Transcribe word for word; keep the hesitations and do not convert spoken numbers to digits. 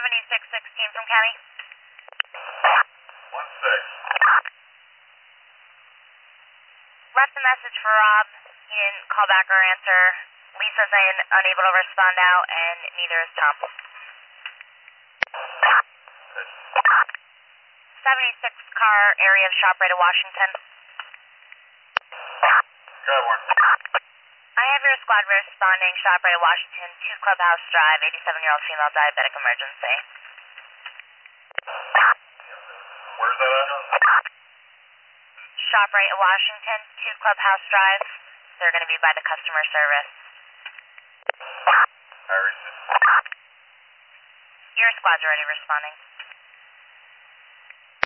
seventy-six sixteen from County. One six. Left a message for Rob. He didn't call back or answer. Lisa's un unable to respond out, and neither is Tom. seventy-six car area of ShopRite of Washington. Got one. I have your squad responding, ShopRite of Washington, two Clubhouse Drive, eighty-seven-year-old female diabetic emergency. Where's that at? ShopRite of Washington, two Clubhouse Drive. They're going to be by the customer service. I received. Your squad's already responding.